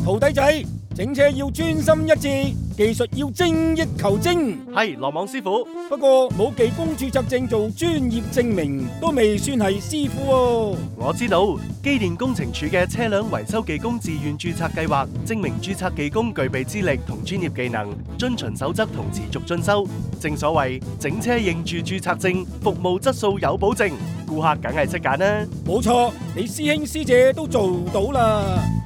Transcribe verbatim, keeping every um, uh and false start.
徒弟仔，整車要專心一致，技術要精益求精。 係羅網師傅。 不過冇技工註冊證做專業證明，都未算係師傅喎。 我知道機電工程署嘅車輛維修技工自願註冊計劃，證明註冊技工具備資歷同專業技能，遵循守則同持續進修。正所謂整車認住註冊證，服務質素有保證，顧客梗係識揀啦。 冇錯，你師兄師姐都做到啦。